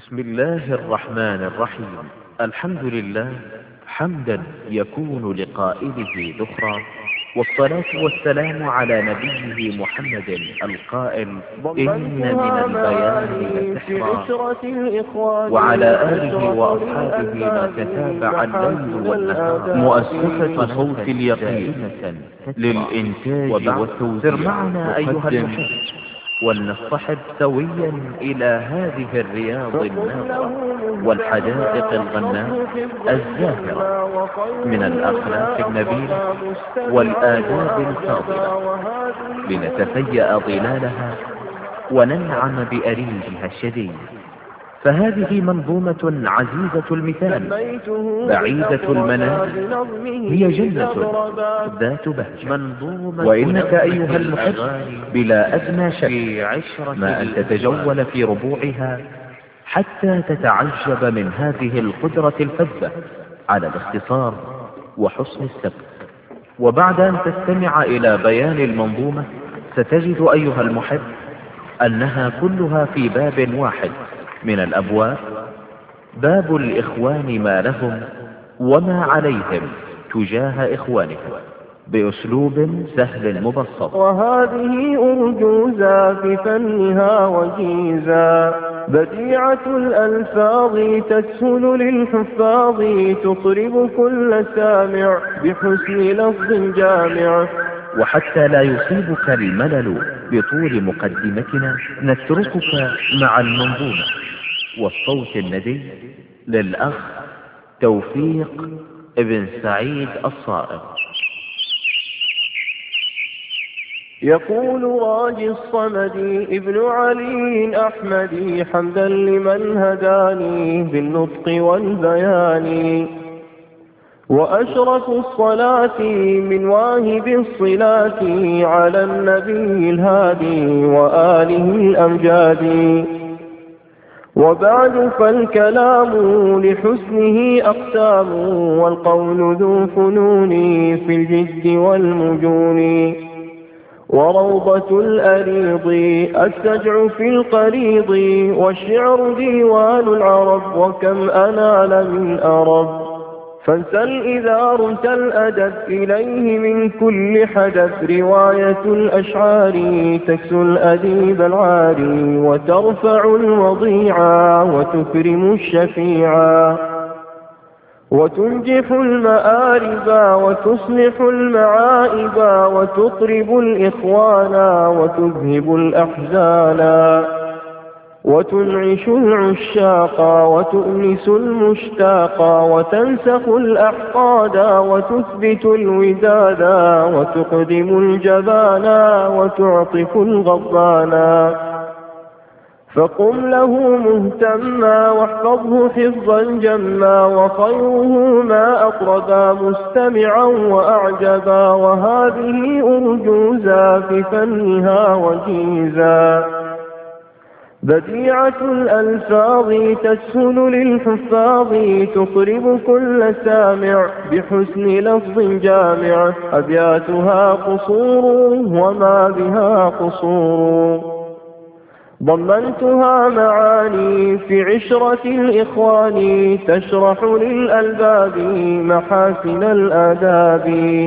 بسم الله الرحمن الرحيم. الحمد لله حمدا يكون لقائله ذخرا، والصلاة والسلام على نبيه محمد القائل: إن من البيان لسحرا، وعلى آله وأصحابه ما تتابع الليل والنهار. مؤسسة صوت اليقين للإنتاج والتوزيع معنا أيها المحب، ولنصطحب سويا إلى هذه الرياض الناظرة والحدائق الغناء الزاهرة من الأخلاق النبيلة والآداب الفاضلة، لنتفيأ ظلالها وننعم بأريجها الشديد. فهذه منظومة عزيزة المثال بعيدة المنال، هي جنة ذات بهجة. وإنك أيها المحب بلا أدنى شك ما أن تتجول في ربوعها حتى تتعجب من هذه القدرة الفذة على الاختصار وحسن السبت. وبعد أن تستمع إلى بيان المنظومة ستجد أيها المحب أنها كلها في باب واحد من الأبواب، باب الإخوان ما لهم وما عليهم تجاه إخوانهم، بأسلوب سهل مبسط. وهذه أرجوزا في فنها وجيزا، بديعة الألفاظ تسهل للحفاظ، تطرب كل سامع بحسن لفظ جامع. وحتى لا يصيبك الملل بطول مقدمتنا نتركك مع المنظومة والصوت الندي للأخ توفيق ابن سعيد الصائغ. يقول راجي الصمد ابن علي أحمدي: حمدا لمن هداني بالنطق والبيان، وأشرف الصلاة من واهب الصلاة على النبي الهادي وآله الأمجاد. وبعد فالكلام لحسنه أقسام، والقول ذو فنون في الجد والمجون، وروضة الأريض السجع في القريض، والشعر ديوان العرب وكم أنال من أرب. فانسل إذا رمت الأدب إليه من كل حدث، رواية الأشعار تكسو الأديب العاري، وترفع الوضيعا وتكرم الشفيعا، وتنجح المآرب وتصلح المعائب، وتطرب الإخوان وتذهب الأحزانا، وتنعش العشاق وتؤنس المشتاق، وتنسخ الأحقاد وتثبت الودادا، وتقدم الجبانا وتعطف الغضانا. فقم له مهتما واحفظه حفظا جما، وخيره ما أقربا مستمعا وأعجبا. وهذه أرجوزا في فنها وجيزا، بديعة الألفاظ تسهل للحفاظ، تطرب كل سامع بحسن لفظ جامع. أبياتها قصور وما بها قصور، ضمنتها معاني في عشرة الإخوان، تشرح للألباب محاسن الآداب.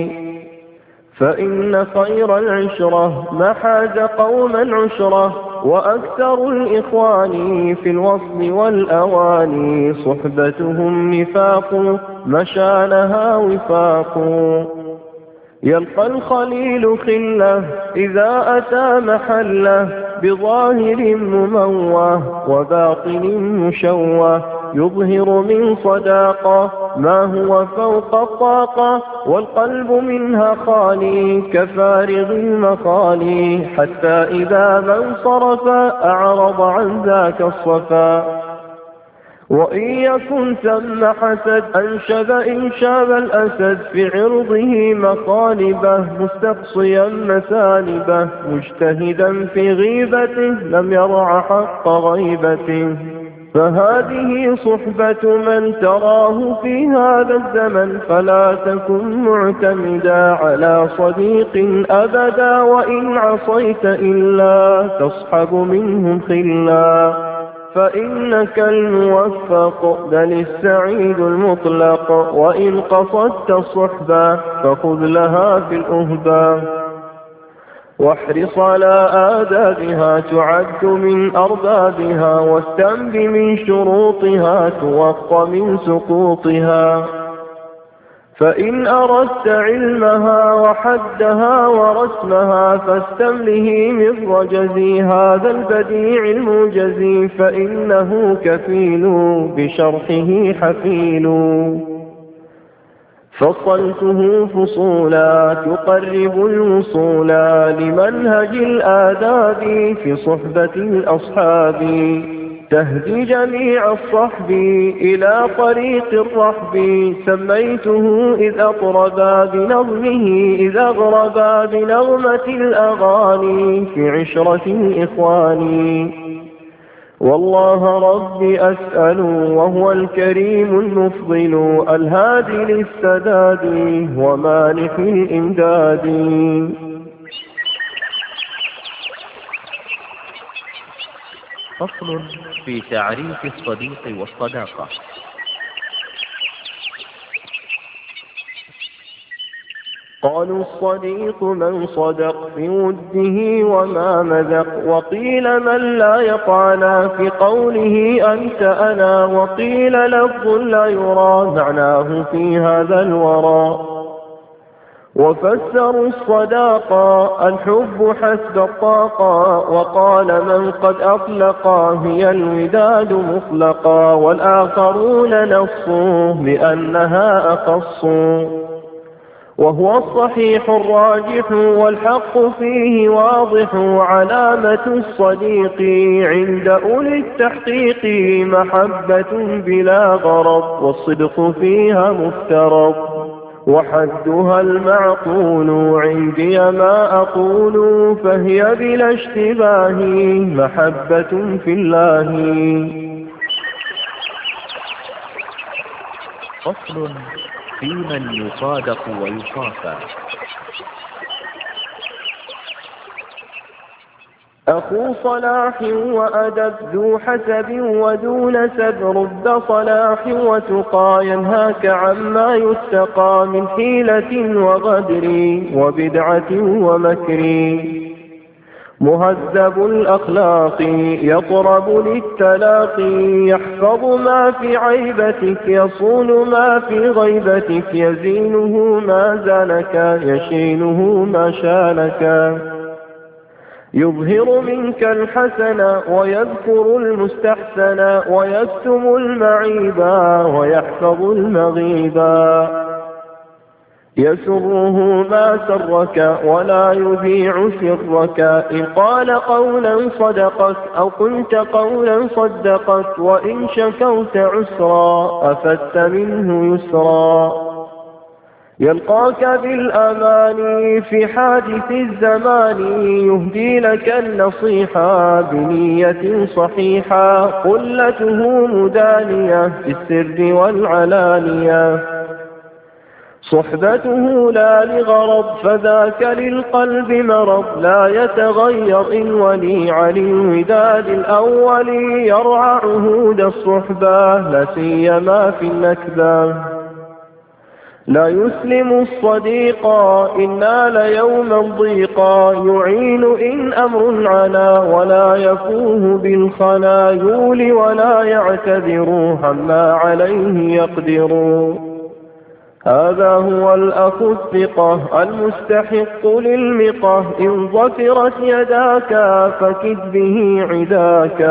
فإن خير العشرة ما حاز قوما عشرة، وأكثر الإخوان في الوصل والأواني، صحبتهم نفاق مشانها وفاق. يلقى الخليل خله إذا أتى محله، بظاهر مموه وباطن مشوه، يظهر من صداقة ما هو فوق الطاقة، والقلب منها خالي كفارغ المخالي، حتى إذا ما انصرف أعرض عن ذاك الصفا. وإن يكن ثم حسد أنشب إنشاب الأسد، في عرضه مخالبه مستقصيا مثالبه، مجتهدا في غيبته لم يرع حق غيبته. فهذه صحبة من تراه في هذا الزمن، فلا تكن معتمدا على صديق أبدا، وإن عصيت إلا تصحب منهم خلا. فإنك الموفق بل السعيد المطلق، وإن قصدت الصحبة فخذ لها في الأهبة، واحرص على آدابها تعد من أربابها، واستنب من شروطها توق من سقوطها. فإن أردت علمها وحدها ورسمها فاستمله من رجزي هذا البديع الموجزي، فإنه كفيل بشرحه حفيل. فصلته فصولا تقرب الوصولا لمنهج الآداب في صحبة الأصحاب، تهدي جميع الصحب إلى طريق الرحب. سميته إذ أطربا بنظمه، إذ أغربا بنغمة الأغاني في عشرة الإخوان. والله ربي أسأل وهو الكريم المفضل، الهادي للسداد ومانح الإمداد. فصل في تعريف الصديق والصداقة. قالوا الصديق من صدق في وده وما مذق، وقيل من لا يطعن في قوله أنت أنا، وقيل لفظ لا يرى معناه في هذا الورى. وفسروا الصداقة الحب حسب الطاقة، وقال من قد أطلقا هي الوداد مطلقا، والآخرون نصوا بأنها أخص، وهو الصحيح الراجح والحق فيه واضح. علامة الصديق عند أولي التحقيق محبة بلا غرض، والصدق فيها مفترض، وحدها المعقول عندي ما أقول، فهي بلا اشتباه محبة في الله. فصل في من يصادق ويصافى. أخو صلاح وأدب ذو حسب ودو نسب، رب صلاح وتقى ينهاك عما يتقى من حيلة وغدر وبدعة ومكر. مهذب الأخلاق يطرب للتلاقي، يحفظ ما في عيبتك يصون ما في غيبتك، يزينه ما زانك يشينه ما شانك. يظهر منك الحسن ويذكر المستحسن، ويكتم المعيبا ويحفظ المغيبا. يسره ما سرك ولا يذيع سرك، إن قال قولا صدقك أو قلت قولا صدقك، وإن شكوت عسرا أفدت منه يسرا. يلقاك بالأمان في حادث الزمان، يهدي لك النصيحة بنية صحيحة، قلته مدانية في السر والعلانية. صحبته لا لغرض فذاك للقلب مرض، لا يتغير إن ولي عن الوداد الأول، يرعى عهود الصحبة لا سيما في النكبة. لا يسلم الصديقا إن نال يوما ضيقا، يعين إن أمر عنا ولا يفوه بالخنا، يولي ولا يعتذر عما عليه يقدر. هذا هو الأخ الثقة المستحق للمقة، إن ظفرت يداك فكد به عداك،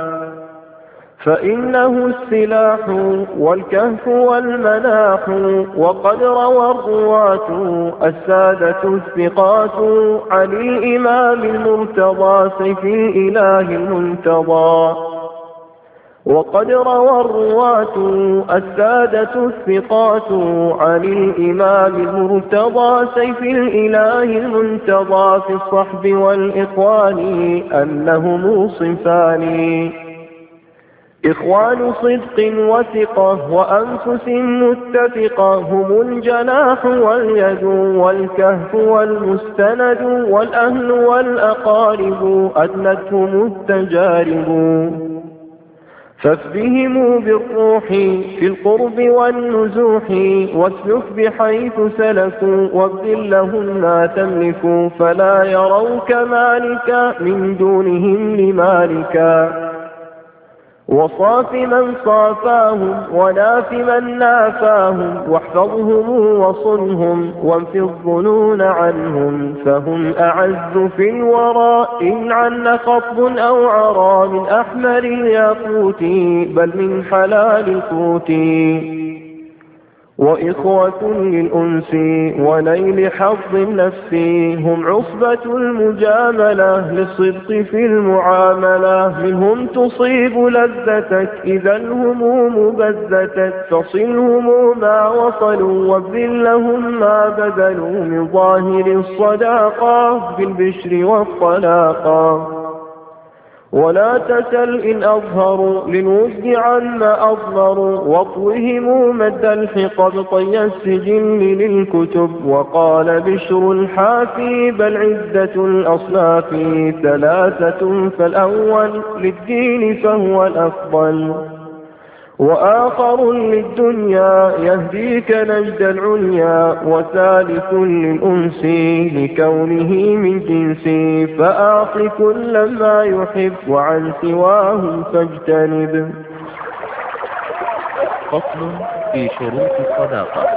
فإنه السلاح والكهف والمناح. وقد روى الرواة السادة الثقات عن الإمام المرتضى سيف الإله المنتضى. وقد روى الرواة السادة الثقات عن الإمام المرتضى سيف الإله المنتضى في الصحب والإخوان أنهم صنفان، إخوان صدق وثقة وأنفس متفقة، هم الجناح واليد والكهف والمستند، والأهل والأقارب أدنتهم التجارب. فافهموا بالروح في القرب والنزوح، واسلك بحيث سلكوا وابذل لهم ما تملك، فلا يروك مالكا من دونهم لمالكا. وصاف من صافاهم وناف من نافاهم، واحفظهم وصنهم وانف الظنون عنهم، فهم أعز في الورى إن عن خطب أو عرى من أحمر الياقوت بل من حلال القوت. وإخوة للأنس ونيل حظ النفس، هم عصبة المجاملة للصدق في المعاملة، منهم تصيب لذتك إذا الهموم بذتك، فصلهم ما وصلوا وابذل لهم ما بذلوا من ظاهر الصداقة بالبشر والطلاقة. ولا تسل إن أظهروا للود عما أظهروا، واطوهم مد الحقب طي السجن للكتب. وقال بشر الحافي بل عدة الأصناف ثلاثة، فالأول للدين فهو الأفضل، وآخر للدنيا يهديك نجد العليا، وثالث للأنس لكونه من جنسي، فأعط كل ما يحب وعن سواه فاجتنب. فصل في شروط الصداقة.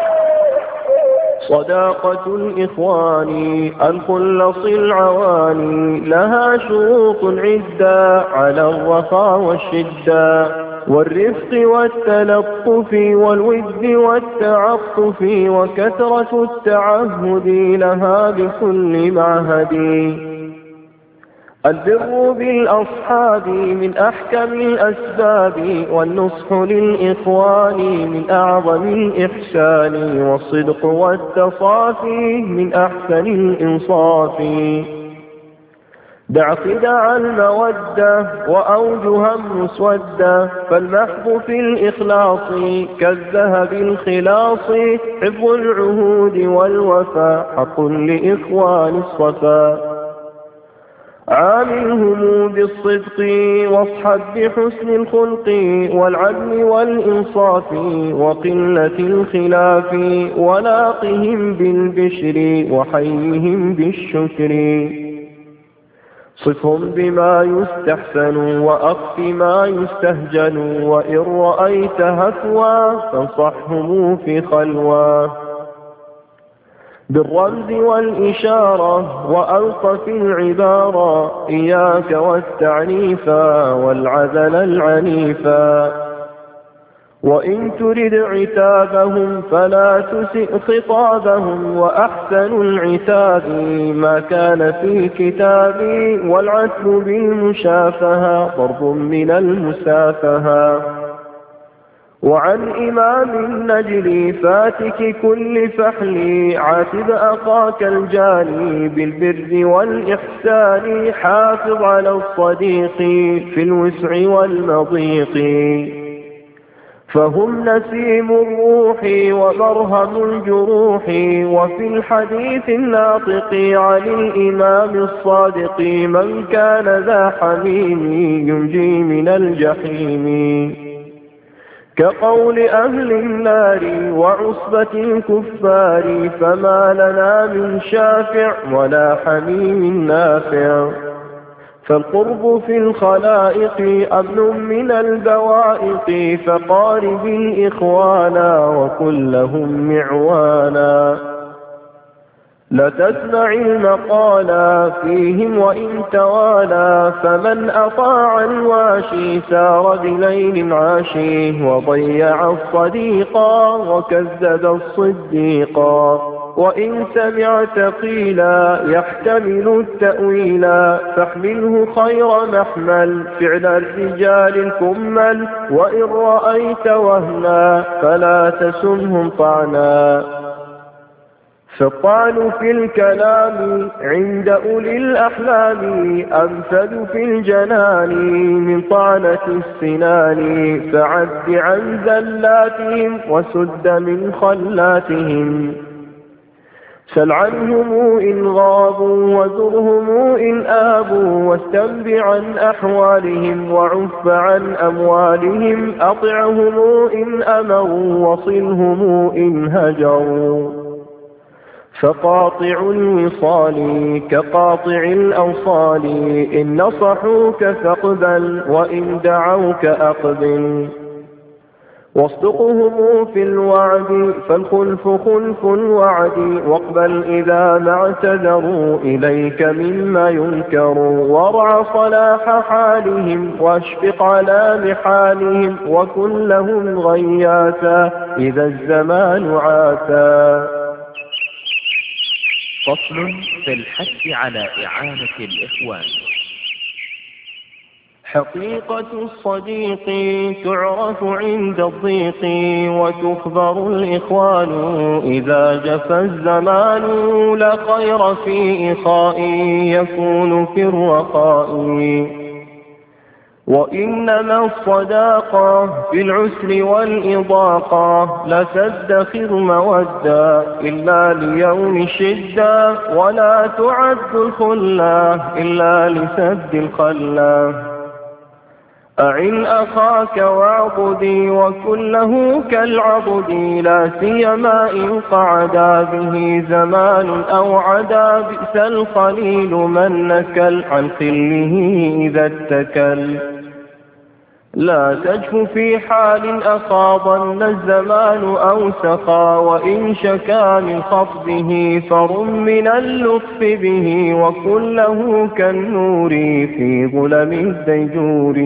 صداقة الإخوان الخلص العواني، لها شروط عدة على الرخاء والشدة، والرفق والتلطف والود والتعطف، وكثرة التعهد لها بكل معهد. البر بالأصحاب من أحكم الأسباب، والنصح للإخوان من أعظم الإحسان، والصدق والتصافي من أحسن الإنصاف. دع خدع المودة وأوجها مسودة، فالمحض في الإخلاص كالذهب الخلاص، حفظ العهود والوفاء حق لإخوان الصفا. عاملهم بالصدق واصحب بحسن الخلق، والعدل والإنصاف وقلة الخلاف، ولاقهم بالبشر وحيهم بالشكر. صفهم بما يستحسن وأخف ما يستهجن، وإن رأيت هفوا فانصحهم في خلوة. بالرمز والإشارة وألطف العبارة، إياك والتعنيفا والعذل العنيفا. وإن ترد عتابهم فلا تسئ خطابهم، وأحسن العتاب ما كان في كتابي، والعتب بالمشافهة ضرب من المسافهة. وعن إمام النجل فاتك كل فحل، عاتب أخاك الجاني بالبر والإحسان، حافظ على الصديق في الوسع والمضيق، فهم نسيم الروح ومرهم الجروح. وفي الحديث الناطق عن الإمام الصادق، من كان ذا حميم ينجي من الجحيم، كقول أهل النار وعصبة الكفار، فما لنا من شافع ولا حميم نافع. فالقرب في الخلائق أمن من البوائق، فقارب الإخوانا وكن لهم معوانا. لتسمع المقالا فيهم وإن توالى، فمن أطاع الواشي سار بليل عاشي، وضيع الصديقا وكذب الصديقا. وإن سمعت قيلا يحتمل التأويلا، فاحمله خير محمل فعل الرجال الكمل. وإن رأيت وهنا فلا تسمهم طعنا، فالطعن في الكلام عند أولي الأحلام أنفذ في الجنان من طعنة السنان. فعد عن زلاتهم وسد من خلاتهم، سل عنهم إن غابوا وزرهم إن آبوا واستنبع عن أحوالهم وعف عن أموالهم أطعهم إن أمروا وصلهم إن هجروا فقاطع الوصال كقاطع الأوصال إن نصحوك فاقبل وإن دعوك أقبل واصدقهم في الوعد فالخلف خلف الوعد واقبل إذا ما اعتذروا إليك مما ينكر وارع صلاح حالهم واشفق على محالهم وكن لهم غياثا إذا الزمان عاتا. فصل في الحث على إعانة الإخوان. حقيقة الصديق تعرف عند الضيق وتخبر الإخوان إذا جفى الزمان لا خير في إخاء يكون في الرخاء وإنما الصداقة في العسر والإضاقة لا تدخر مودة إلا ليوم الشدة ولا تعد الخلة إلا لسد الخلة أعن أخاك واعبدي وكن له كالعبد لا سيما إن قعدا به زمان أو عدا بئس الخليل من نكل عن خله إذا اتكل لا تجف في حال أخاضن الزمان أو سقى وإن شكا من خفضه فرم من اللطف به وكن له كالنور في ظلم الديجور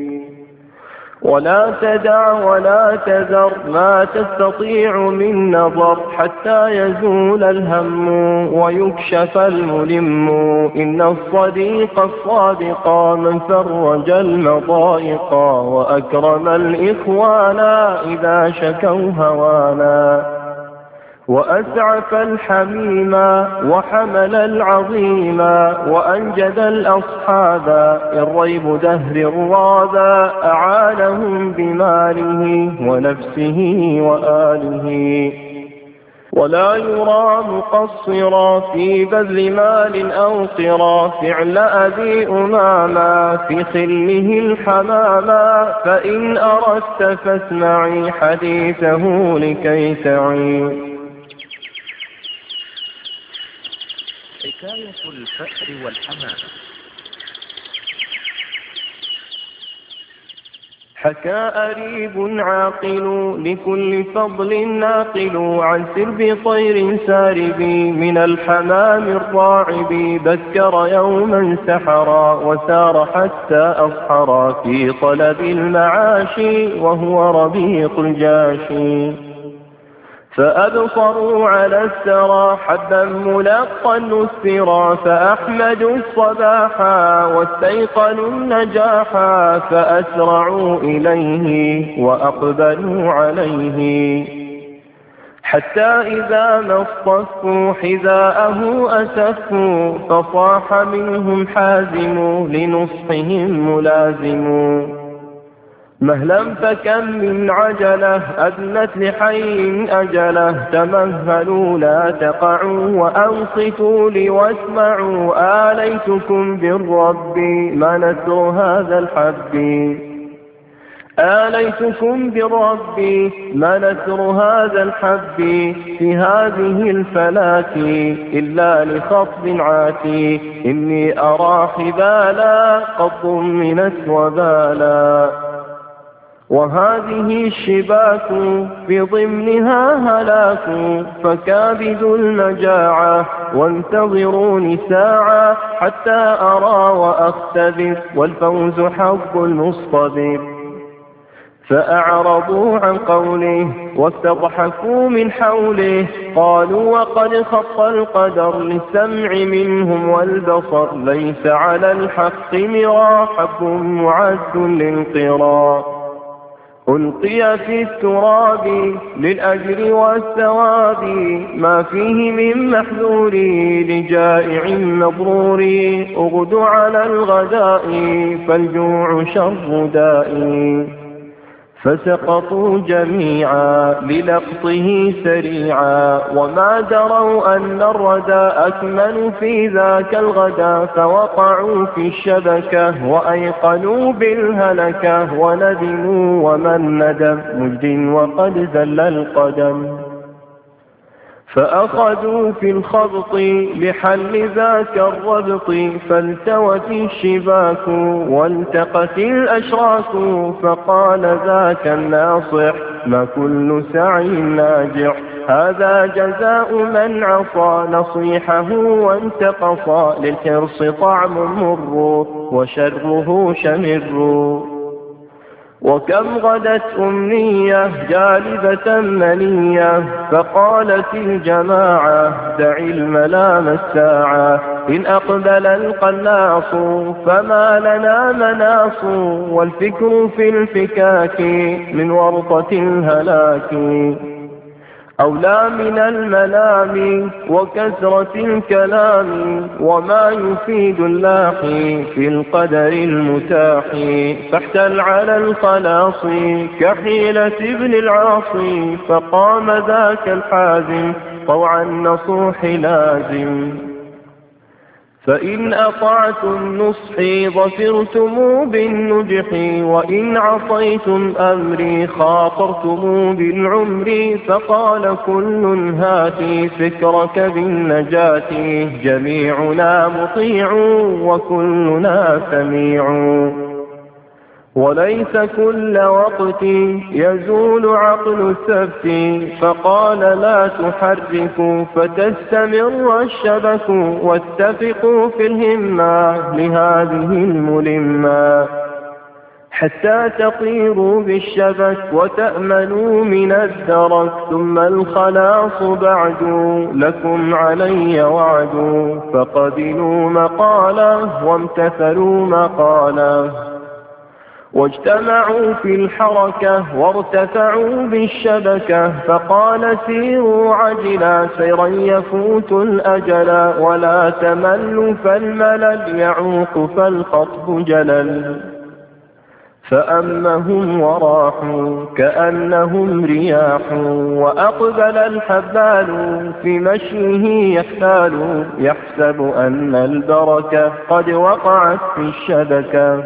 ولا تدع ولا تذر ما تستطيع من نظر حتى يزول الهم ويكشف الملم إن الصديق الصادق من فرج المضايق وأكرم الإخوان إذا شكوا هوانا وأسعف الحميم وحمل العظيم وأنجد الأصحاب الريب دهر الرابى أعانهم بماله ونفسه وآله ولا يرى مقصرا في بذل مال أو قرا فعل أبي أماما في خله الحماما فإن أردت فاسمعي حديثه لكي تعي. حكاية الفأر والحمامة. حكى أريب عاقل لكل فضل ناقل عن سرب طير سارب من الحمام الراعب بكر يوما سحرا وسار حتى أصحرا في طلب المعاش وهو ربيق الجاشي فأبصروا على السرى حبا ملقا نسرا فأحمدوا الصباحا واستيقنوا النجاحا فأسرعوا إليه وأقبلوا عليه حتى إذا ما اصطفوا حذاءه أسفوا فصاح منهم حازم لنصحهم ملازم مهلا فكم من عجلة أدنت لحي أجله تمهلوا لا تقعوا وأنصتوا لي واسمعوا آليتكم بالرب ما نسر هذا الحب آليتكم بالرب ما نسر هذا الحب في هذه الفلاة إلا لخفض عاتي إني أرى حبالا قد ضمنت وبالا وهذه الشباك في ضمنها هلاك فكابد المجاعة وانتظروني ساعة حتى أرى وأختبر والفوز حظ المصطبر فأعرضوا عن قوله واستضحكوا من حوله قالوا وقد خط القدر للسمع منهم والبصر ليس على الحق مرا حب معد للقرا ألقي في التراب للأجر والثواب ما فيه من محذور لجائع مضرور أغد على الغداء فالجوع شر داء فسقطوا جميعا للقطه سريعا، وما دروا أن الردى أكمن في ذاك الغدا، فوقعوا في الشبكة وأيقنوا بالهلكة، وندموا ومن ندم مجد وقد زل القدم. فأخذوا في الخبط لحل ذاك الربط، فالتوت الشباك والتقت الأشراك، فقال ذاك الناصح ما كل سعي ناجح، هذا جزاء من عصى نصيحه وانتقصى، للحرص طعم مر وشره شمر. وكم غدت أمنية جالبة منية، فقالت الجماعة دع الملام الساعة، إن أقبل القناص فما لنا مناص، والفكر في الفكاك من ورطة الهلاك، أولى من الملام وكثرة الكلام، وما يفيد اللاقي في القدر المتاح، فاحتل على الخلاص كحيلة ابن العاصي، فقام ذاك الحازم طوع النصوح لازم. فإن أطعتم نصحي ظفرتم بالنجح، وإن عصيتم أمري خاطرتم بالعمر، فقال كل هاتي فكرك بالنجاة، جميعنا مطيع وكلنا سميع، وليس كل وقت يزول عقل السبت، فقال لا تحركوا فتستمر الشبك، واتفقوا في الهمة لهذه الملمة، حتى تطيروا بالشبك وتأمنوا من الدرك، ثم الخلاص بعد لكم علي وعد، فقبلوا مقاله وامتثلوا مقاله، واجتمعوا في الحركة وارتفعوا بالشبكة، فقال سيروا عجلا سيرا يفوت الأجل، ولا تملوا فالملل يعوق فالخطب جلل، فأمهم وراحوا كأنهم رياح، وأقبل الحبال في مشيه يحتال، يحسب أن البركة قد وقعت في الشبكة،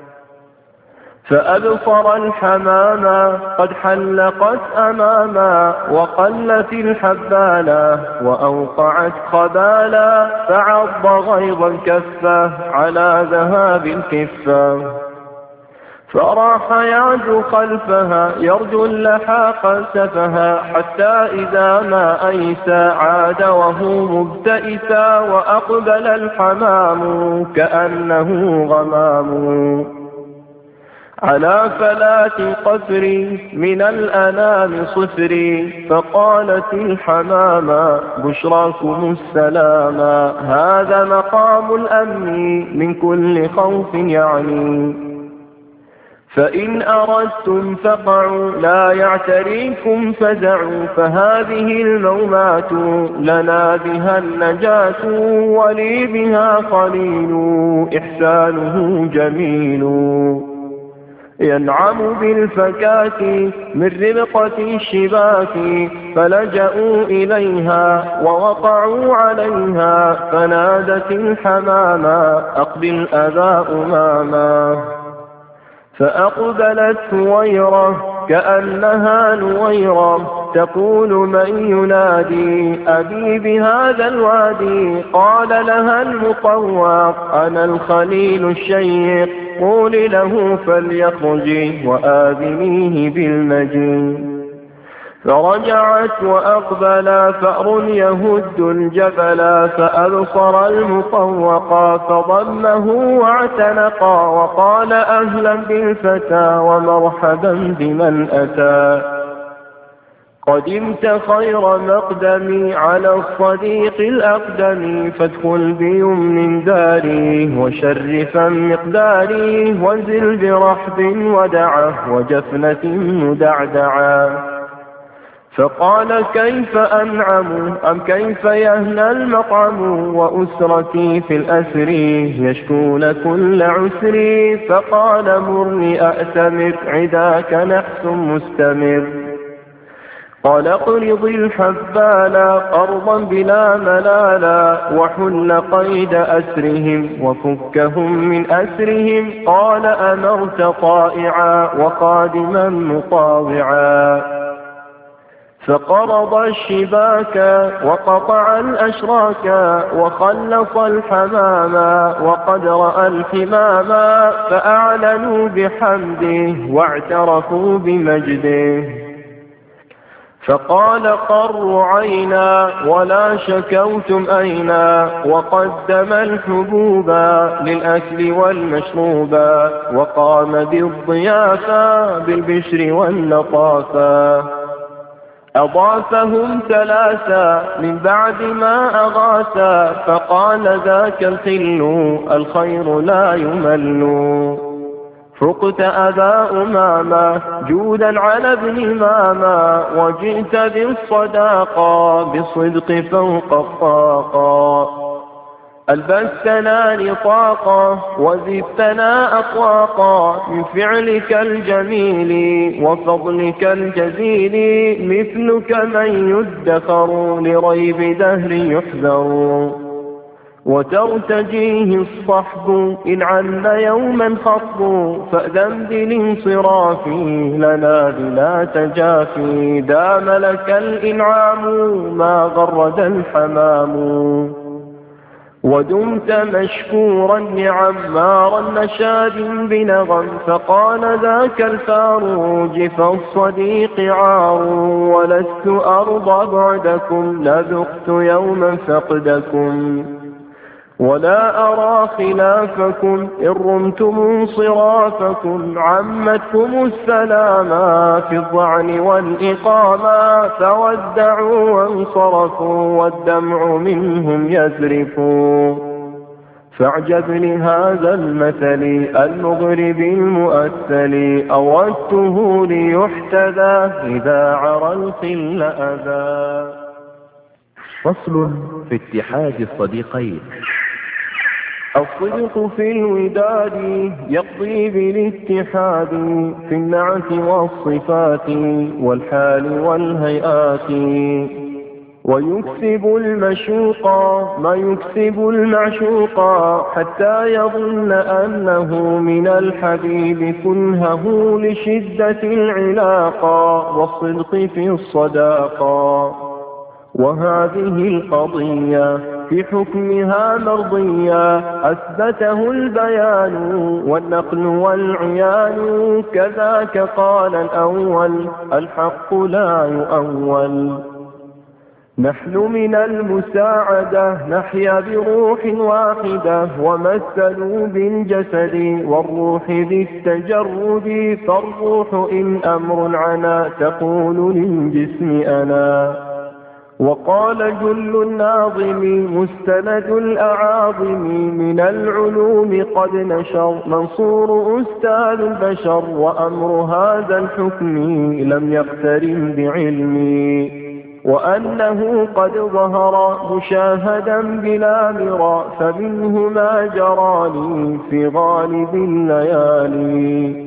فأبصر الحماما قد حلقت أماما، وقلت الحبالا وأوقعت خبالا، فعض غيظ الكفة على ذهاب الكفة، فراح يعد خلفها يرجو اللحاق سفها، حتى إذا ما أيسى عاد وهو مبتئسا، وأقبل الحمام كأنه غمام على فلات قفري من الأنام صفري، فقالت الحمامة بشراكم السلاما، هذا مقام الأمن من كل خوف يعني، فإن أردتم فقعوا لا يعتريكم فزعوا، فهذه المومات لنا بها النجاة، ولي بها قليل إحسانه جميل، ينعم بالفكاة من ربقة الشباك، فلجأوا إليها ووقعوا عليها، فنادت الحمامة أقبل أبا أماما، فأقبلت هويرة كأنها نويرة، تقول من ينادي أبي بهذا الوادي، قال لها المطوق أنا الخليل الشيق، قول له فليخرج وآذنيه بالمجيء، فرجعت وأقبلا فأر يهد الجبلا، فأبصر المطوقا فضمه واعتنقا، وقال أهلا بالفتى ومرحبا بمن أتى، قدمت خير مقدمي على الصديق الأقدم، فادخل بيمن داري وشرفا مقداري، وانزل برحب ودعه وجفنة مدعدعا، فقال كيف أنعم أم كيف يهنى المطعم وأسرتي في الأسر يشكون كل عسري. فقال مرني أأتمر عداك نحس مستمر. قال اقرض الحبالا قرضا بلا ملالا وحل قيد أسرهم وفكهم من أسرهم. قال أمرت طائعا وقادما مطاوعا. فقرض الشباك وقطع الأشراك وخلص الحماما وقد رأى الحماما. فأعلنوا بحمده واعترفوا بمجده. فقال قروا عينا ولا شكوتم أينا وقدم الحبوبا للأكل والمشروبا. وقام بالضيافة بالبشر واللطافة. أضافهم ثلاثا من بعد ما أغاثا. فقال ذاك الخل الخير لا يمل. فقت أبا أماما جودا على ابن ماما وجئت بالصداقة بالصدق فوق الطاقة. ألبستنا نطاقا وزدتنا أطواقا من فعلك الجميل وفضلك الجزيل. مثلك من يدخر لريب دهر يحذر وترتجيه الصحب إن عن يوما خطب. فأذن بالانصراف لنا بلا تجافي. دام لك الإنعام ما غرد الحمام ودمت مشكورا نعمارا نشاد بنغم. فقال ذاك الفاروج فالصديق عار ولست أرضى بعدكم لذقت يوما فقدكم ولا أرى خلافكم إن رمتم انصرافكم. عمتكم السلاما في الظعن والإقاما. فودعوا وانصرفوا والدمع منهم يذرف. فاعجب لهذا المثل المغرب المؤثل أودته ليحتذى إذا عرى الخل أذى. فصل في اتحاد الصديقين. الصدق في الوداد يقضي بالاتحاد في النعت والصفات والحال والهيئات. ويكسب المشوق ما يكسب المعشوق حتى يظن أنه من الحبيب كنهه لشدة العلاقة والصدق في الصداقة. وهذه القضية في حكمها مرضية أثبته البيان والنقل والعيان. كذاك قال الأول الحق لا يؤول. نحن من المساعدة نحيا بروح واحدة ومثلوا بالجسد والروح بالتجرد. فالروح إن أمر عنا تقول للجسم أنا. وقال جل الناظم مستند الأعاظم من العلوم قد نشر منصور أستاذ البشر. وأمر هذا الحكم لم يقترن بعلمي وأنه قد ظهر مشاهدا بلا مرى. فمنه ما جراني في غالب الليالي.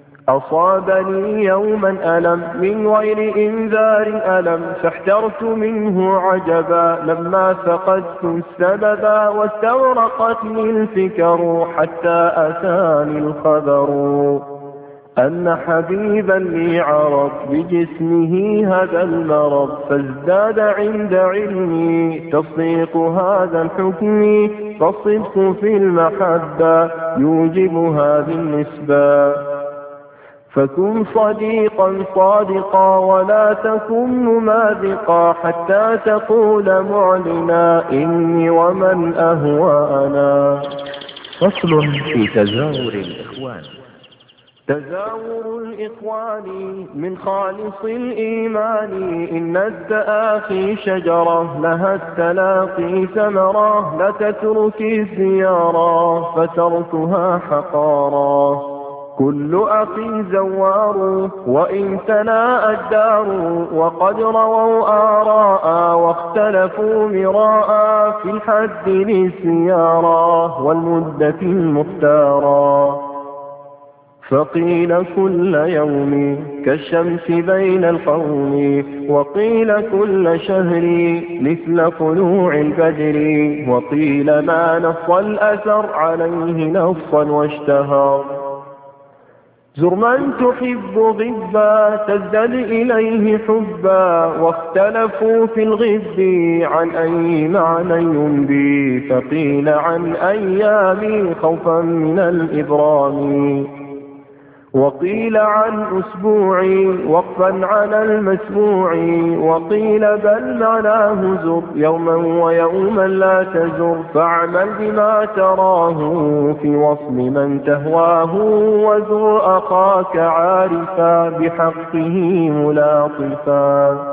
أصابني يوما ألم من غير إنذار ألم. فاحترت منه عجبا لما فقدت السببا. واستورقتني الفكر حتى أتاني الخبر أن حبيبا لي عرض بجسمه هذا المرض. فازداد عند علمي تصديق هذا الحكم. فالصدق في المحبة يوجب هذه النسبة. فكن صديقا صادقا ولا تكن مماذقا حتى تقول معلنا إني ومن أهوى أنا. فصل في تزاور الإخوان. تزاور الإخوان من خالص الإيمان. إن التآخي شجرة لها التلاقي ثمرة. لا تترك الزيارة فتركها حقارا. كل أخي زوار وإن تناء الدار، وقد رووا آراء واختلفوا مراء في الحد للسيارى والمدة المختارى. فقيل كل يوم كالشمس بين القوم، وقيل كل شهر مثل طلوع البدر، وقيل ما نص الأثر عليه نصا واشتهر. زر من تحب غبا تزدد إليه حبا، واختلفوا في الغب عن أي معنى ينبي، فقيل عن أيام خوفا من الإبرام، وقيل عن أسبوع وقفا على المسموع، وقيل بل معناه زر يوما ويوما لا تزر، فاعمل بما تراه في وصل من تهواه، وزر أخاك عارفا بحقه ملاطفا.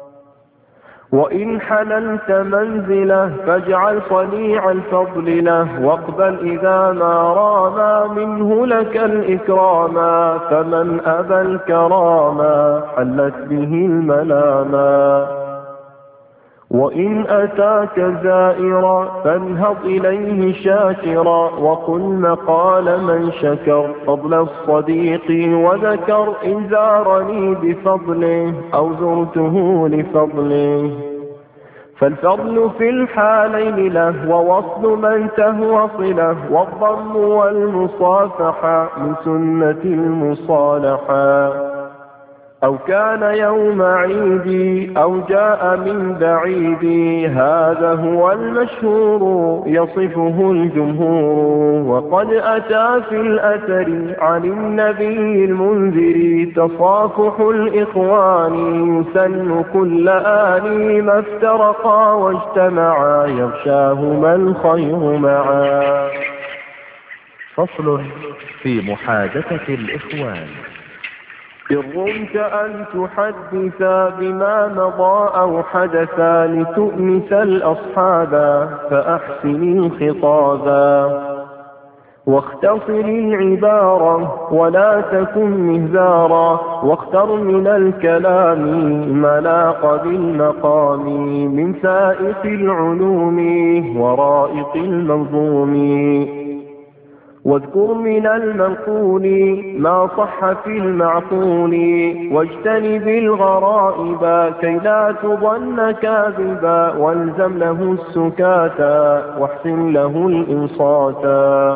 وإن حللت منزله فاجعل صنيع الفضل له، واقبل إذا ما رام منه لك الإكراما، فمن أبى الكراما حلت به الملاما. وإن أتاك زائرا فانهض إليه شاكرا، وقل مقال من شكر فضل الصديق وذكر، إن زارني بفضله أو زرته لفضله. فالفضل في الحالين له، ووصل من تهوى صله، والضم والمصافحة من سنة المصالحة. أو كان يوم عيدي أو جاء من بعيدي، هذا هو المشهور يصفه الجمهور. وقد أتى في الأثر عن النبي المنذر، تصافح الإخوان يسن كل آن، ما افترقا واجتمعا يغشاهما الخير معا. فصل في محادثة الإخوان. إن رمت أن تحدث بما مضى أو حدث، لتؤنس الأصحاب فأحسن الخطابا، واختصر العبارة ولا تكن مهذارا، واختر من الكلام ما لاق بالمقام، من سائق العلوم ورائق المنظوم. واذكر من المنقول ما صح في المعقول، واجتنب الغرائب كي لا تظن كاذبا، والزم له السكاتا واحسن له الإنصاتا.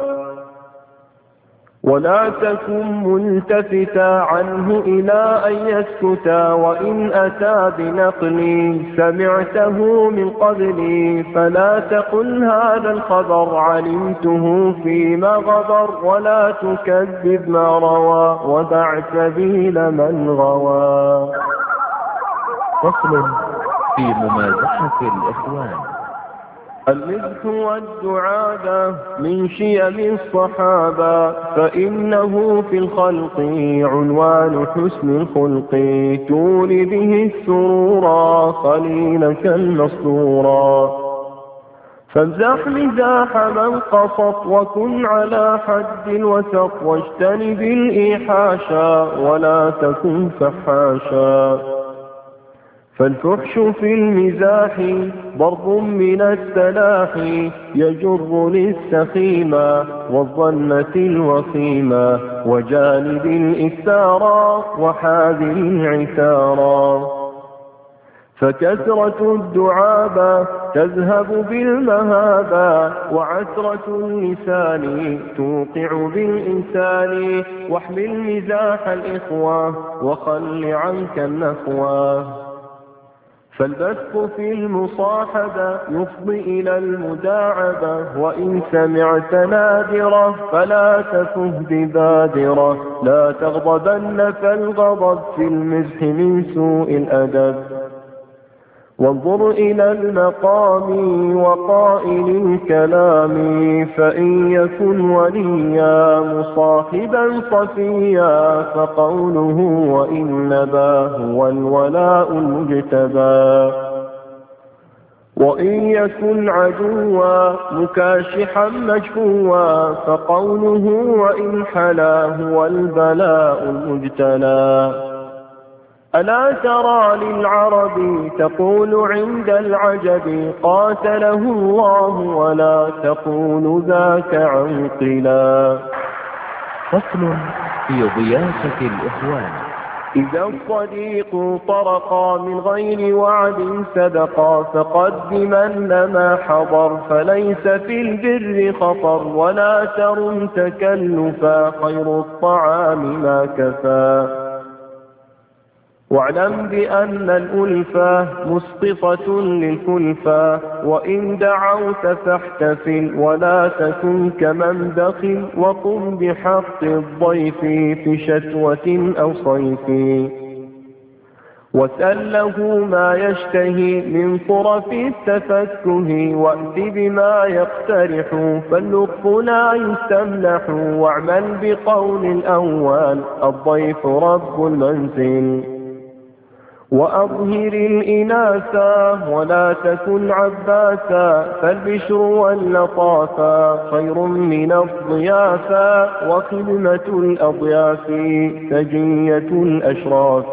ولا تكن ملتفتا عنه إلى أن يسكتا، وإن أتى بنقل سمعته من قبل، فلا تقل هذا الخبر علمته فيما غبر، ولا تكذب ما روى ودع سبيل من غوى. فصل في ممازحة الإخوان. المزح والدعابة من شيم الصحابة، فإنه في الخلق عنوان حسن الخلق، تولي به السرورا خليلك المسرورا. فامزح مزاح من قصط وكن على حد الوسط، واجتنب الإيحاشا ولا تكن فحاشا. فالفحش في المزاح ضرب من السلاح، يجر للسخيمة والظنة الوخيمة، وجانب الإكثارا وحاذر العثارا. فكثرة الدعابة تذهب بالمهابة، وعسرة اللسان توقع بالإنسان، واحمل مزاح الإخوة وخل عنك النخوة. فالبث في المصاحبة يفضي إلى المداعبة، وإن سمعت نادرة فلا تفه ببادرة، لا تغضبن فالغضب في المزح من سوء الأدب. وانظر إلى المقام وقائل الكلام، فإن يكن وليا مصاحبا صفيا، فقوله وإن نبا هو الولاء المجتبى. وإن يكن عدوا مكاشحا مجفوا فقوله وإن حلا هو البلاء المجتلى. ألا ترى للعرب تقول عند العجب قاتله الله ولا تقول ذاك عنقلا. فصل في ضيافة الإخوان. إذا الصديق طرقا من غير وعد صدقا فقدمن ما حضر فليس في البر خطر ولا ترم تكلفا خير الطعام ما كفى. واعلم بأن الألفة مسقطة للكلفة وإن دعوت فاحتفل ولا تكن كمن بخل وقم بحق الضيف في شتوة أو صيف. واسأل له ما يشتهي من طرف التفكه وأت بما يقترح فاللطف لا يستملح. واعمل بقول الأول الضيف رب المنزل وأظهر الإناثا ولا تكن عباسا فالبشر واللطافا خير من الضيافا. وخدمة الأضياف سجية الأشراف.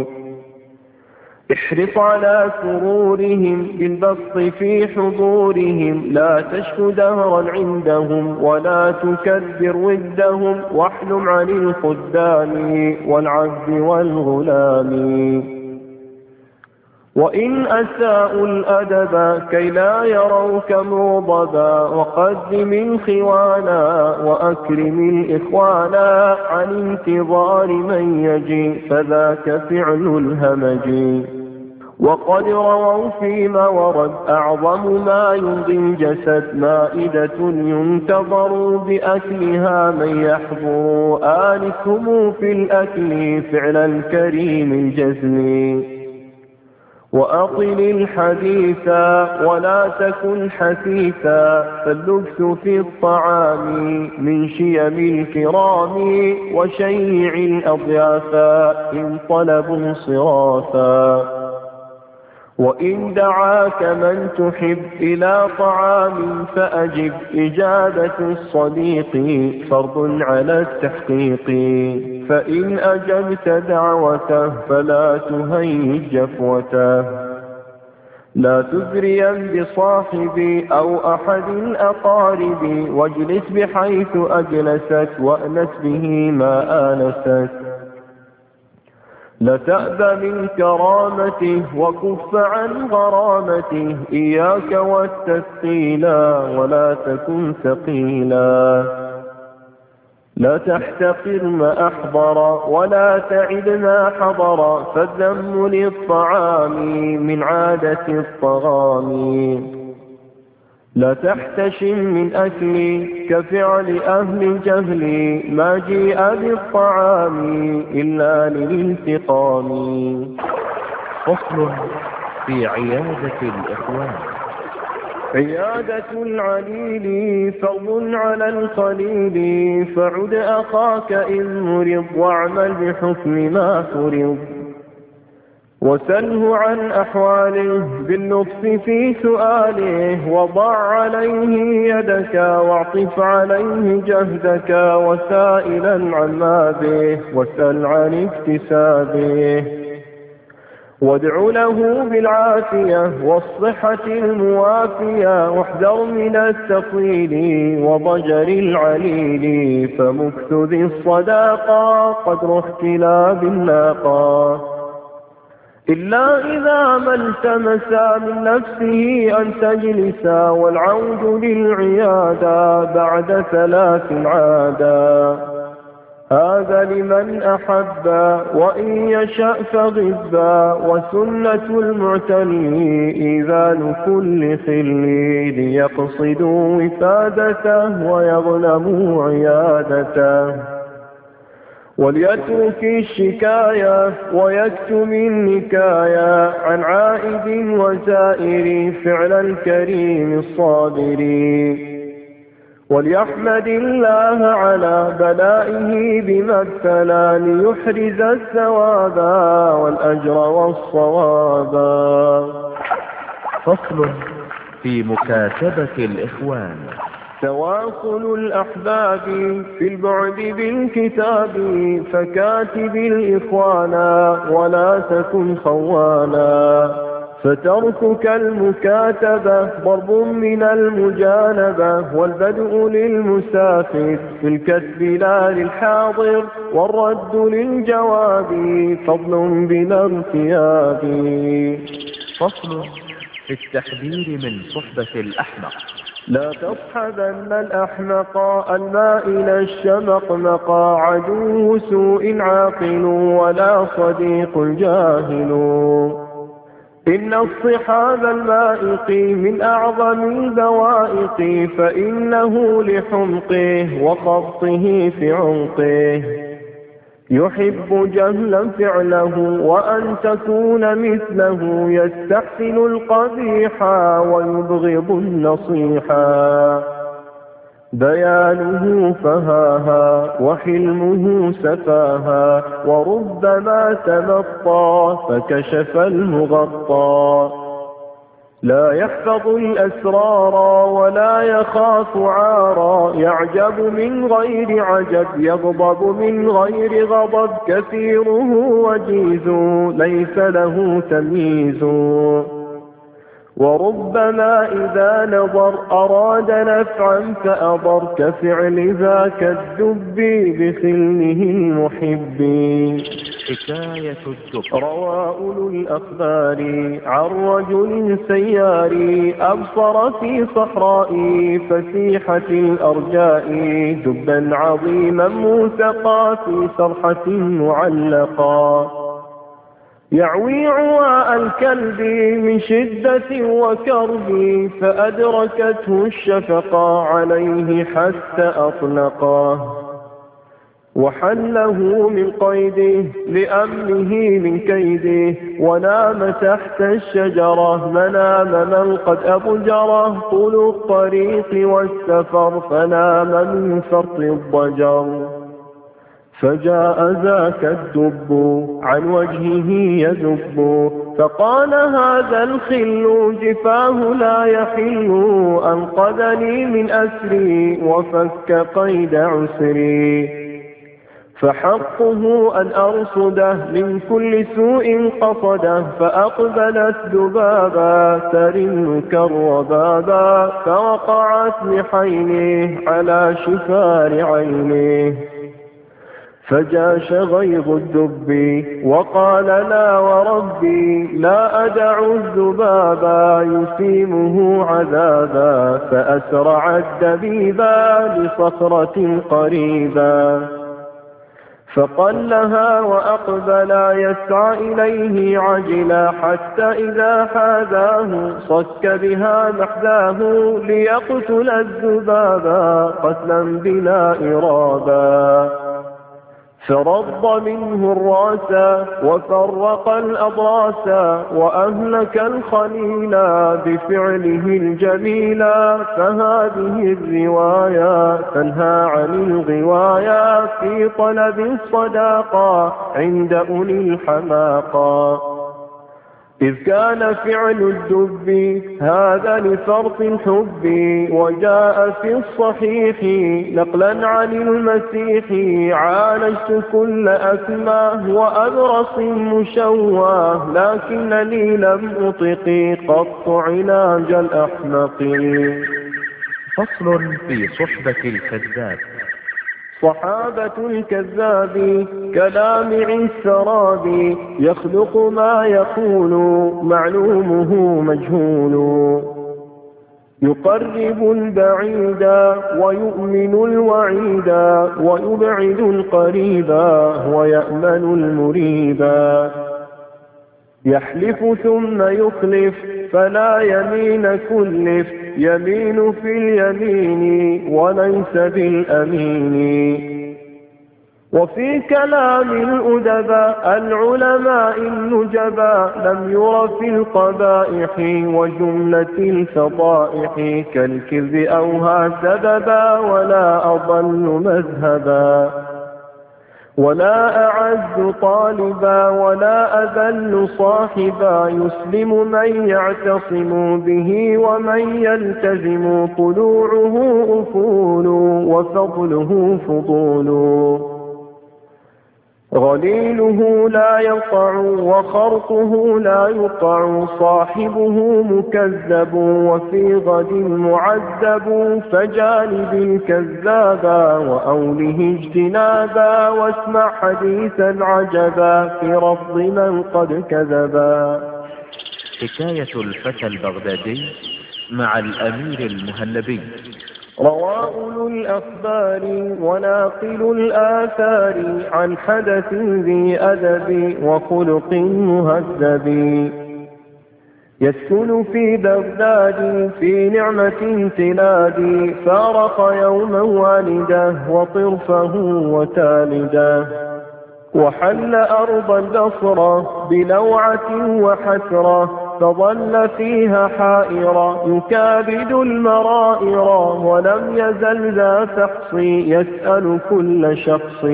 احرص على سرورهم بالبسط في حضورهم لا تشك دهرا عندهم ولا تكبر ودهم. واحلم عن الخدام والعبد والغلام. وإن أساءوا الأدب كي لا يروك مغضبا وقدم الخوانا وأكرم الإخوانا عن انتظار من يجي فذاك فعل الهمج. وقد رووا فيما ورد أعظم ما يمضي الجسد مائدة ينتظر بأكلها من يحضر آنسهم في الأكل فعل الكريم الجزم. وأطل الحديث ولا تكن حثيثا فاللبس في الطعام من شيم الكرام. وشيع الأضياف إن طلبوا صرافا. وإن دعاك من تحب إلى طعام فأجب إجابة الصديق فرض على التحقيق. فإن أجبت دعوته فلا تهيج جفوته. لا تزريا بصاحبي أو أحد الأقارب واجلس بحيث أجلست وأنس به ما آنست. لا تأب من كرامته وكف عن غرامته إياك والتثقيلا ولا تكن ثقيلا. لا تحتقر ما أحضر ولا تعد ما حضر فالذم للطعام من عادة الطغام. لا تحتشم من أكل كفعل أهل الجهل ما جيء بالطعام إلا للانتقام. فصل في عيادة الإخوان. عيادة العليل فرض على الخليل فعد أخاك إذ مرض واعمل بحكم ما فرض. وسله عن أحواله باللطف في سؤاله وضع عليه يدك واعطف عليه جهدك وسائلا عن ماذه واسأل عن اكتسابه. وادع له بالعافية والصحة الموافية واحذر من التطويل وضجر العليل فمكث ذي الصداقة قدر اختلاب الناقة. إلا إذا ما التمس من نفسه أن تجلس والعود للعيادة بعد 3 عادا. هذا لمن أحب وإن يشأ فغبا. وسنة المعتني إذان كل خل ليقصدوا وفادته ويغنموا عيادته. وليترك الشكاية ويكتم النكاية عن عائد وزائر فعل الكريم الصابر. وليحمد الله على بلائه بما ابتلى ليحرز الثواب والأجر والصواب. فصل في مكاتبة الإخوان. تواصل الأحباب في البعد بالكتاب، فكاتب الإخوانا ولا تكن خوانا، فتركك المكاتبة ضرب من المجانبة، والبدء للمسافر في الكتب لا للحاضر، والرد للجواب فضل بلا ارتياب. فصل في التحذير من صحبة الأحمق. لا تصحبن الأحمق المائل الشمقمق، عدو سوء عاقل ولا صديق جاهل. إن الصحاب المائق من أعظم البوائق، فإنه لحمقه وخبطه في عنقه، يحب جهلا فعله وأن تكون مثله، يستحسن القبيح ويبغض النصيحا، بيانه فهاها وحلمه سفاها، وربما تمطى فكشف المغطى، لا يحفظ الأسرار ولا يخاف عارا، يعجب من غير عجب يغضب من غير غضب، كثيره وجيز ليس له تمييز، وربما إذا نظر أراد نفعا فأضر، كفعل ذاك الدب بخله المحب. حكاية الدب. روى أولو الأخبار عن رجل سيار، أبصر في صحراء فسيحة الأرجاء، دبا عظيما موثقا في صرحة معلقا، يعوي عواء الكلب من شدة وكرب، فأدركته الشفقة عليه حتى أطلقاه، وحله من قيده لأمنه من كيده، ونام تحت الشجرة منام من قد أبجره، طول الطريق والسفر فنام من فرط الضجر، فجاء ذاك الدب عن وجهه يدب، فقال هذا الخل جفاه لا يحل، أنقذني من أسري وفك قيد عسري، فحقه أن أرصده من كل سوء قصده، فأقبلت ذبابا ترن كالربابا، فوقعت بحينه على شفار عينه، فجاش غيظ الدب وقال لا وربي لا أدع الذبابا يسيمه عذابا، فأسرع الدبيبا لصخرة قريبا، فقلها وأقبلا يسعى إليه عجلا، حتى إذا حاذاه صك بها محذاه، ليقتل الذبابا قتلا بلا إرابا، فرض منه الرأس وفرق الأضراس، وأهلك الخليلا بفعله الجميلا، فهذه الرواية تنهى عن الغواية في طلب الصداقة عند أولي الحماقة، إذ كان فعل الدب هذا لفرط الحب، وجاء في الصحيح نقلا عن المسيح، عالجت كل أكماه وأبرص مشواه، لكنني لم أطق قط علاج الأحمق. فصل في صحبة الكذاب. صحابة الكذاب كلامع السراب، يخلق ما يقول معلومه مجهول، يقرب البعيد ويؤمن الوعيد، ويبعد القريب ويأمن المريب، يحلف ثم يخلف فلا يمين كلف، يمين في اليمين وليس بالأمين، وفي كلام الأدباء العلماء النجباء، لم ير في القبائح وجملة الفضائح، كالكذب أوهى سببا ولا أضل مذهبا، ولا أعز طالبا ولا أذل صاحبا، يسلم من يعتصم به ومن يلتزم، طلوعه أفول وفضله فضول، غليله لا يقع وخرقه لا يقع، صاحبه مكذب وفي غد معذب، فجانب الكذابا وأوله اجتنابا، واسمع حديثا عجبا في رفض من قد كذبا. حكاية الفتى البغدادي مع الأمير المهلبي. روى أولو الأخبار وناقل الآثار، عن حدث ذي أدب وخلق مهذب، يسكن في بغداد في نعمة امتلاد، فارق يوما والده وطرفه وتالده، وحل أرض البصرة بلوعة وحسرة، فظل فيها حائرا يكابد المرائر، ولم يزل ذا تحصي يسأل كل شخص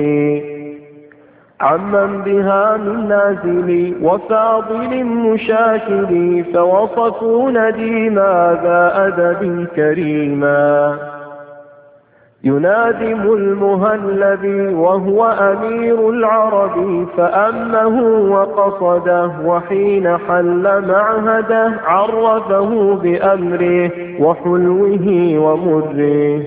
عمن بها من نازل وفاضل مشاكل، فوصفوا نديما ذا أدب كريما، ينادم المهلب وهو أمير العرب، فأمه وقصده وحين حل معهده، عرفه بأمره وحلوه ومره،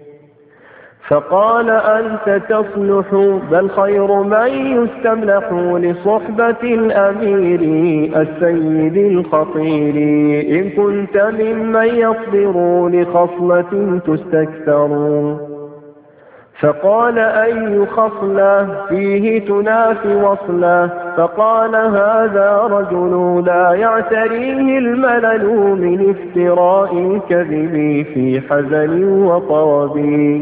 فقال أنت تصلح بل خير من يستملح لصحبة الأمير السيد الخطير، إن كنت ممن يصبر لخصلة تستكثر، فقال أي خصلة فيه تنافي وصله، فقال هذا رجل لا يعتريه الملل من افتراء الكذب في حزن وطرب،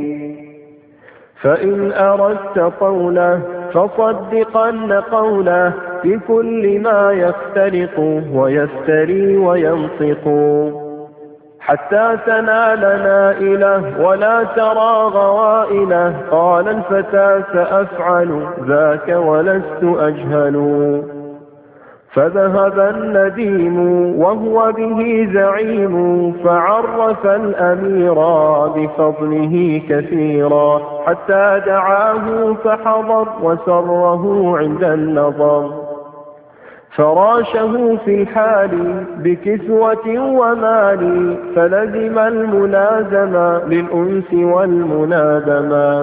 فإن أردت قوله فصدقن قوله في كل ما يختلق ويفتري وينطق، حتى تنال نائله ولا ترى غوائله. قال الفتى سأفعل ذاك ولست أجهل، فذهب النديم وهو به زعيم، فعرف الأمير بفضله كثيرا، حتى دعاه فحضر وسره عند النظر، فراشه في الحال بكسوة ومال، فلزم الملازمة للأنس والمنادمة،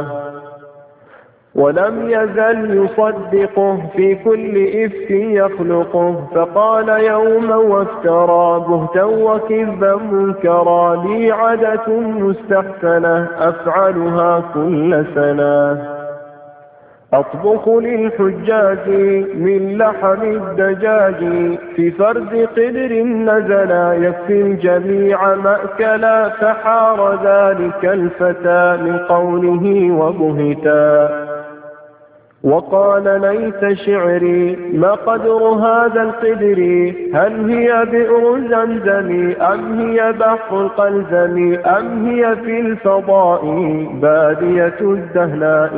ولم يزل يصدقه في كل إفك يخلقه، فقال يوما وافترى بهتا وكذبا منكرا، لي عادة مستحسنة أفعلها كل سنة، أطبخ للحجاج من لحم الدجاج، في فرد قدر نزلا يكفي الجميع مأكلا، فحار ذلك الفتى من قوله وبهتا، وقال ليت شعري ما قدر هذا القدر، هل هي بئر زمزم أم هي بحر القلزم، أم هي في الفضاء بادية الدهناء،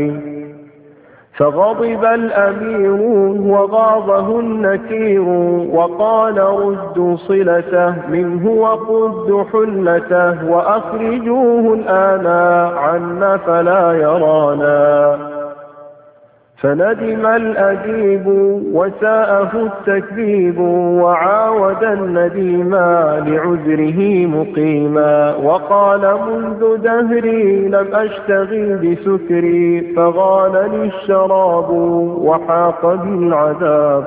فغضب الأمير وغاضه النكير، وقال ردوا صلته منه وقدوا حلته، وأخرجوه الآن عنا فلا يرانا، فندم الأديب وساءه التكذيب، وعاود النديم لعذره مقيما، وقال منذ دهري لم أشتغل بسكري، فغالني الشراب وحاق بالعذاب،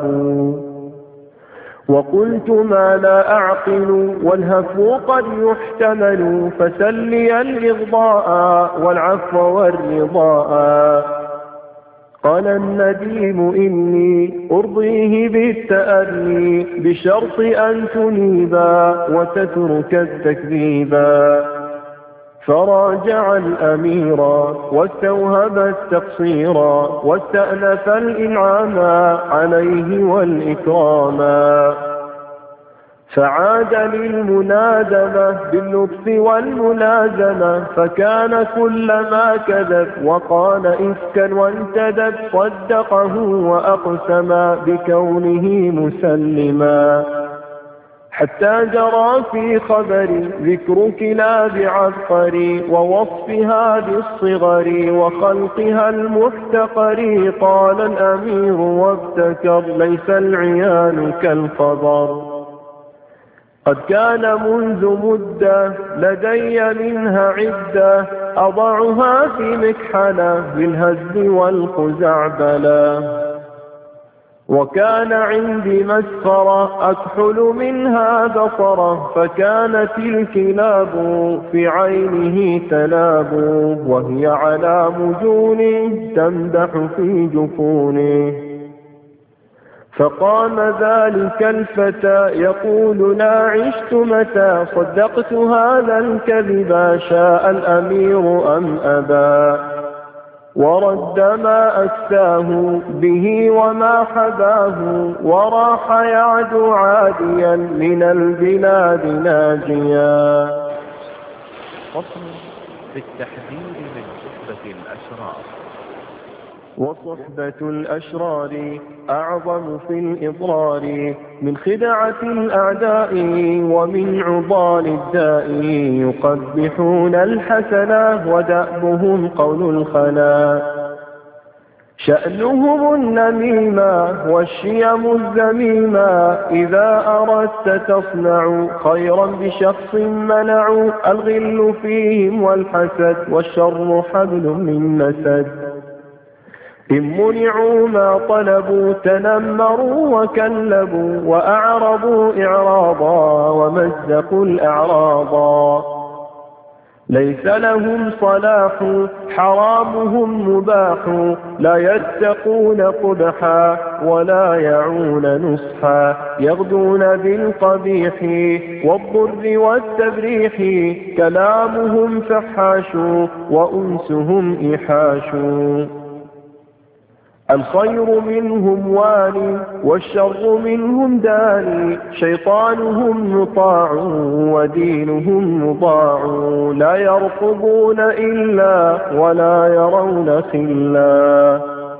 وقلت ما لا أعقل والهفو قد يحتمل، فسلي الإغضاء والعفو والرضاء. قال النديم إني أرضيه بالتأني، بشرط أن تنيبا وتترك التكذيبا، فراجع الأمير واستوهب التقصير، واستأنف الإنعام عليه والإكرام، فعاد للمنادمة باللطف والملازمة، فكان كلما كذب وقال إفكا وانتدب صدقه وأقسما بكونه مسلما. حتى جرى في خبري ذكر كلاب عبقري ووصفها بالصغر وخلقها المحتقر. قال الأمير وابتكر ليس العيان كالخبر. قد كان منذ مدة لدي منها عدة أضعها في مكحلة بالهزل والخزعبلة. وكان عندي مسخرة أكحل منها بصرة، فكانت الكلاب في عينه تلاب وهي على مجونه تمدح في جفونه. فقام ذلك الفتى يقول لا عشت متى صدقت هذا الكذب شاء الأمير أم أبى. ورد ما أكساه به وما حباه وراح يعدو عاديا من البلاد ناجيا. فصل في التحذير من صحبة الأشرار. وصحبة الأشرار أعظم في الإضرار من خدعة الأعداء ومن عضال الداء. يقبحون الحسنة ودأبهم قول الخنا. شأنهم النميمة والشيم الذميمة. إذا أردت تصنع خيرا بشخص منعوا. الغل فيهم والحسد والشر حبل من مسد. إن منعوا ما طلبوا تنمروا وكلبوا وأعرضوا إعراضا ومزقوا الأعراضا. ليس لهم صلاح حرامهم مباح. لا يتقون قبحا ولا يعون نصحا. يغدون بالقبيح والضر والتبريح. كلامهم فحاش وأنسهم إحاش. الخير منهم والي والشر منهم داني. شيطانهم مطاع ودينهم مضاع. لا يرقبون إلا ولا يرون خلا.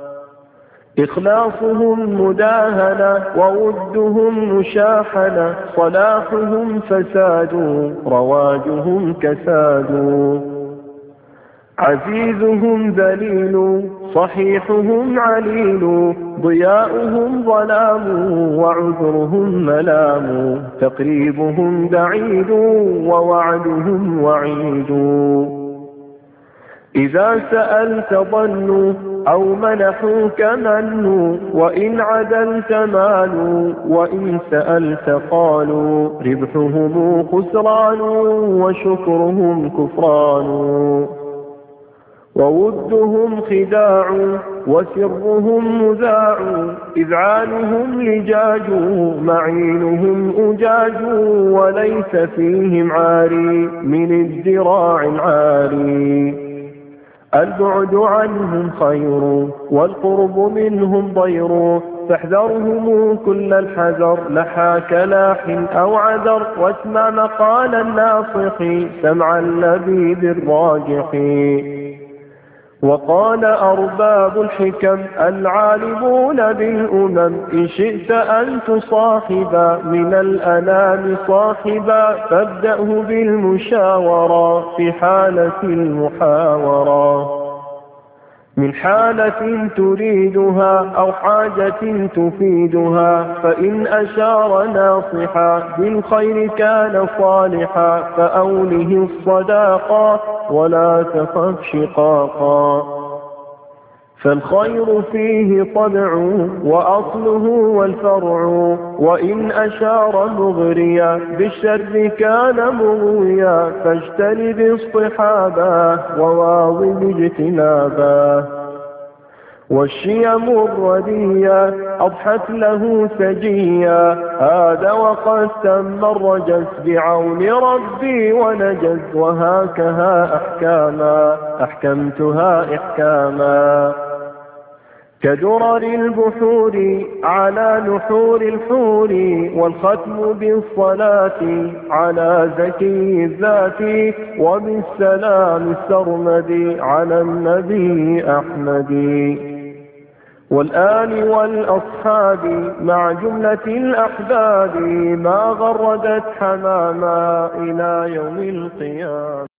إخلاصهم مداهنة وودهم مشاحنة. صلاحهم فساد رواجهم كساد. عزيزهم ذليل صحيحهم عليل. ضياؤهم ظلام وعذرهم ملام. تقريبهم بعيد ووعدهم وعيد. إذا سألت ظنوا أو منحوك منوا. وإن عدلت مالوا وإن سألت قالوا. ربحهم خسران وشكرهم كفران. وودهم خداع وسرهم مذاع. إذعانهم لجاج معينهم أجاج. وليس فيهم عاري من الذراع العاري. البعد عنهم خير والقرب منهم ضير. فاحذرهم كل الحذر لحاك لاح أو عذر. واسمع مقال الناصح سمع اللبيب الراجح. وقال أرباب الحكم العالمون بالأمم. إن شئت أن تصاحب من الأنام صاحبا. فابدأه بالمشاورة في حالة المحاورة. من حالة تريدها أو حاجة تفيدها. فإن أشار ناصحا بالخير كان صالحا. فأوله الصداقة ولا تخف شقاقا. فالخير فيه طبع وأصله والفرع. وإن أشار مغريا بالشر كان مغويا. فاجتنب اصطحابا وواظب اجتنابا. والشيم الرديا أضحت له سجيا. هذا وقد تم الرجس بعون ربي ونجز. وهكها أحكاما أحكمتها إحكاما. كدرر البحور على نحور الحور، والختم بالصلاة على زكي الذات، وبالسلام السرمدي على النبي أحمد، والآل والأصحاب مع جملة الأحباب، ما غردت حماما إلى يوم القيامة.